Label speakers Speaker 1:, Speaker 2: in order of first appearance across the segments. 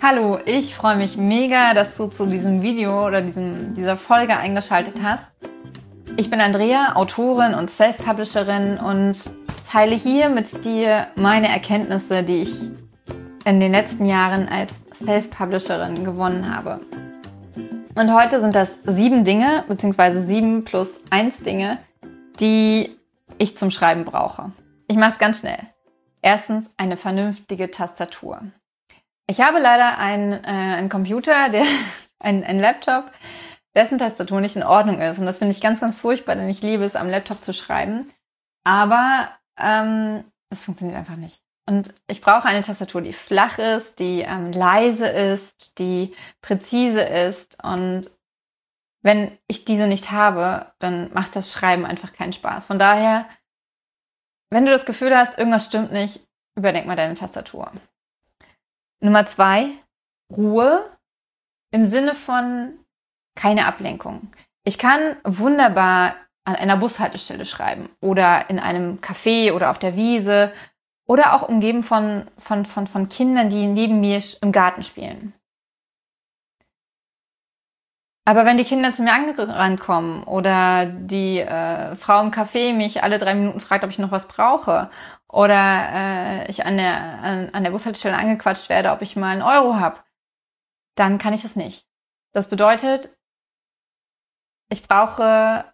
Speaker 1: Hallo, ich freue mich mega, dass du zu diesem Video oder dieser Folge eingeschaltet hast. Ich bin Andrea, Autorin und Self-Publisherin und teile hier mit dir meine Erkenntnisse, die ich in den letzten Jahren als Self-Publisherin gewonnen habe. Und heute sind das 7 Dinge, beziehungsweise 7 plus 1 Dinge, die ich zum Schreiben brauche. Ich mache es ganz schnell. Erstens, eine vernünftige Tastatur. Ich habe leider einen Computer, ein Laptop, dessen Tastatur nicht in Ordnung ist. Und das finde ich ganz, ganz furchtbar, denn ich liebe es, am Laptop zu schreiben. Aber es funktioniert einfach nicht. Und ich brauche eine Tastatur, die flach ist, die leise ist, die präzise ist. Und wenn ich diese nicht habe, dann macht das Schreiben einfach keinen Spaß. Von daher, wenn du das Gefühl hast, irgendwas stimmt nicht, überdenk mal deine Tastatur. Nummer 2, Ruhe im Sinne von keine Ablenkung. Ich kann wunderbar an einer Bushaltestelle schreiben oder in einem Café oder auf der Wiese oder auch umgeben von Kindern, die neben mir im Garten spielen. Aber wenn die Kinder zu mir angerannt kommen oder die Frau im Café mich alle 3 Minuten fragt, ob ich noch was brauche oder ich an der Bushaltestelle angequatscht werde, ob ich mal einen Euro habe, dann kann ich das nicht. Das bedeutet, ich brauche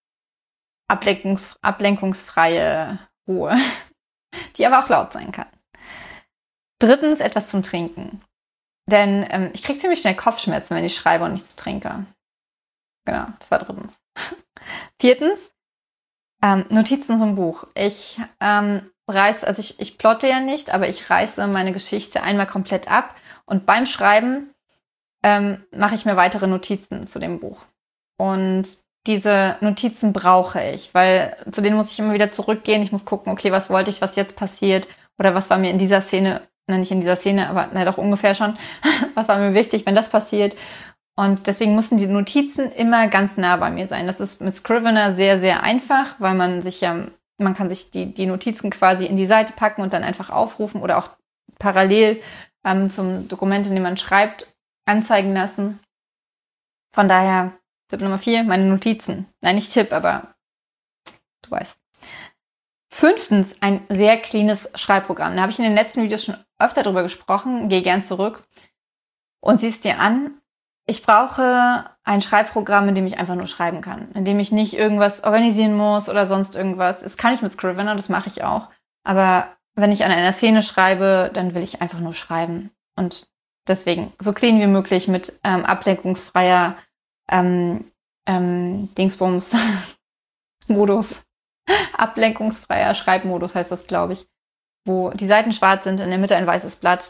Speaker 1: ablenkungsfreie Ruhe, die aber auch laut sein kann. Drittens, etwas zum Trinken. Denn ich kriege ziemlich schnell Kopfschmerzen, wenn ich schreibe und nichts trinke. Genau, das war drittens. Viertens, Notizen zum Buch. Ich plotte ja nicht, aber ich reiße meine Geschichte einmal komplett ab und beim Schreiben mache ich mir weitere Notizen zu dem Buch. Und diese Notizen brauche ich, weil zu denen muss ich immer wieder zurückgehen. Ich muss gucken, okay, was wollte ich, was jetzt passiert oder was war mir in dieser Szene, nicht in dieser Szene, aber doch ungefähr schon, was war mir wichtig, wenn das passiert. Und deswegen müssen die Notizen immer ganz nah bei mir sein. Das ist mit Scrivener sehr, sehr einfach, weil man kann sich die Notizen quasi in die Seite packen und dann einfach aufrufen oder auch parallel zum Dokument, in dem man schreibt, anzeigen lassen. Von daher, Tipp Nummer 4, meine Notizen. Nein, nicht Tipp, aber du weißt. 5, ein sehr cleanes Schreibprogramm. Da habe ich in den letzten Videos schon öfter drüber gesprochen. Geh gern zurück und sieh es dir an. Ich brauche ein Schreibprogramm, in dem ich einfach nur schreiben kann. In dem ich nicht irgendwas organisieren muss oder sonst irgendwas. Das kann ich mit Scrivener, das mache ich auch. Aber wenn ich an einer Szene schreibe, dann will ich einfach nur schreiben. Und deswegen so clean wie möglich mit ablenkungsfreier Dingsbums Modus. Ablenkungsfreier Schreibmodus heißt das, glaube ich. Wo die Seiten schwarz sind, in der Mitte ein weißes Blatt.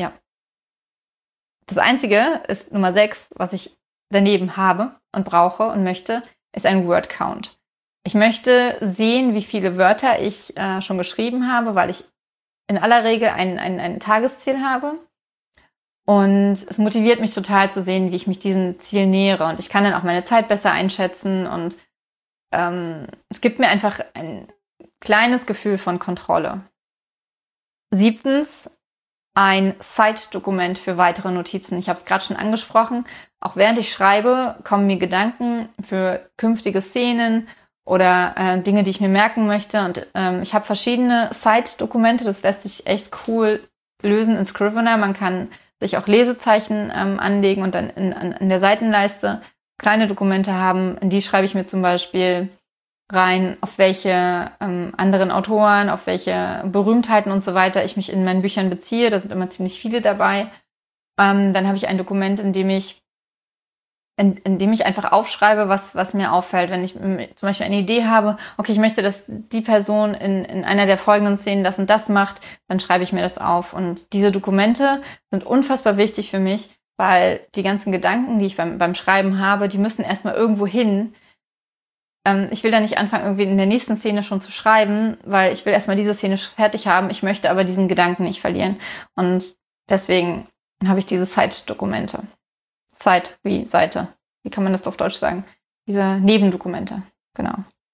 Speaker 1: Das Einzige ist Nummer 6, was ich daneben habe und brauche und möchte, ist ein Word-Count. Ich möchte sehen, wie viele Wörter ich schon geschrieben habe, weil ich in aller Regel ein Tagesziel habe. Und es motiviert mich total zu sehen, wie ich mich diesem Ziel nähere. Und ich kann dann auch meine Zeit besser einschätzen. Und es gibt mir einfach ein kleines Gefühl von Kontrolle. 7, ein Side-Dokument für weitere Notizen. Ich habe es gerade schon angesprochen. Auch während ich schreibe, kommen mir Gedanken für künftige Szenen oder Dinge, die ich mir merken möchte. Und ich habe verschiedene Side-Dokumente. Das lässt sich echt cool lösen in Scrivener. Man kann sich auch Lesezeichen anlegen und dann in der Seitenleiste kleine Dokumente haben. In die schreibe ich mir zum Beispiel rein, auf welche anderen Autoren, auf welche Berühmtheiten und so weiter ich mich in meinen Büchern beziehe. Da sind immer ziemlich viele dabei. Dann habe ich ein Dokument, in dem ich einfach aufschreibe, was mir auffällt. Wenn ich zum Beispiel eine Idee habe, okay, ich möchte, dass die Person in einer der folgenden Szenen das und das macht, dann schreibe ich mir das auf. Und diese Dokumente sind unfassbar wichtig für mich, weil die ganzen Gedanken, die ich beim Schreiben habe, die müssen erstmal irgendwo hin. Ich will da nicht anfangen, irgendwie in der nächsten Szene schon zu schreiben, weil ich will erstmal diese Szene fertig haben. Ich möchte aber diesen Gedanken nicht verlieren. Und deswegen habe ich diese Side-Dokumente. Side wie Seite. Wie kann man das auf Deutsch sagen? Diese Nebendokumente. Genau.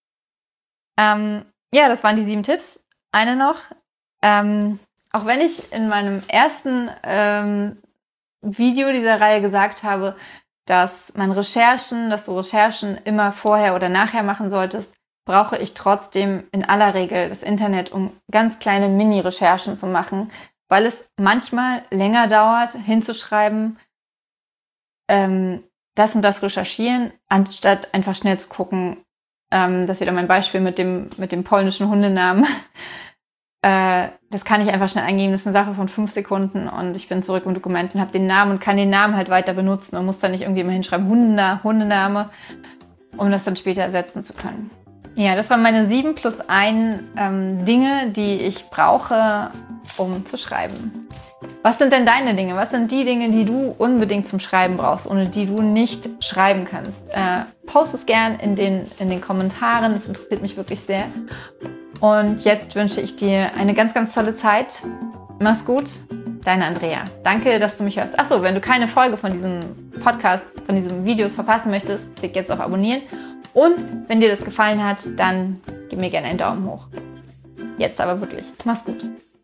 Speaker 1: Das waren die 7 Tipps. Eine noch. Auch wenn ich in meinem ersten Video dieser Reihe gesagt habe, dass du Recherchen immer vorher oder nachher machen solltest, brauche ich trotzdem in aller Regel das Internet, um ganz kleine Mini-Recherchen zu machen, weil es manchmal länger dauert, hinzuschreiben, das und das recherchieren, anstatt einfach schnell zu gucken, das ist wieder mein Beispiel mit dem polnischen Hundenamen. Das kann ich einfach schnell eingeben, das ist eine Sache von 5 Sekunden und ich bin zurück im Dokument und habe den Namen und kann den Namen halt weiter benutzen und muss dann nicht irgendwie immer hinschreiben, Hundename, um das dann später ersetzen zu können. Ja, das waren meine 7+1 Dinge, die ich brauche, um zu schreiben. Was sind denn deine Dinge? Was sind die Dinge, die du unbedingt zum Schreiben brauchst, ohne die du nicht schreiben kannst? Post es gern in den Kommentaren, das interessiert mich wirklich sehr. Und jetzt wünsche ich dir eine ganz, ganz tolle Zeit. Mach's gut, deine Andrea. Danke, dass du mich hörst. Achso, wenn du keine Folge von diesem Podcast, von diesen Videos verpassen möchtest, klick jetzt auf Abonnieren. Und wenn dir das gefallen hat, dann gib mir gerne einen Daumen hoch. Jetzt aber wirklich. Mach's gut.